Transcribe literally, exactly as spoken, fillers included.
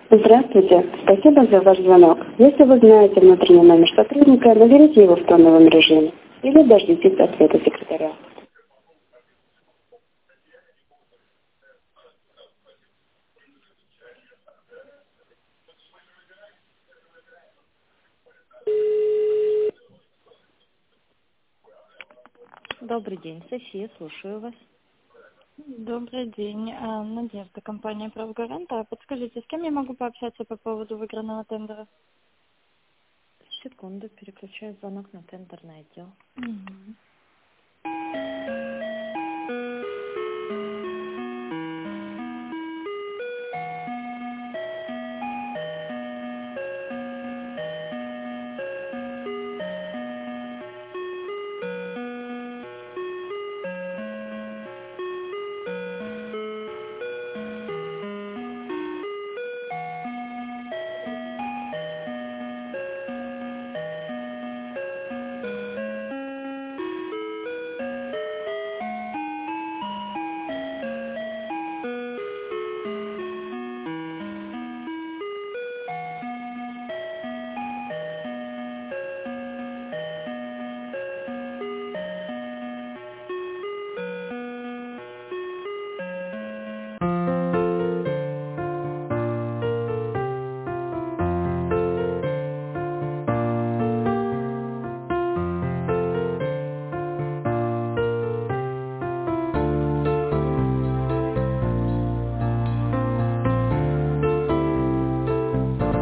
Здравствуйте. Спасибо за ваш звонок. Если вы знаете внутренний номер сотрудника, наберите его в тоновом режиме или дождитесь ответа секретаря. Добрый день, София, слушаю вас. Добрый день. А, Надежда, компания «Правгаранта». Подскажите, с кем я могу пообщаться по поводу выигранного тендера? Секунду, переключаю звонок на тендерный отдел. Мгм.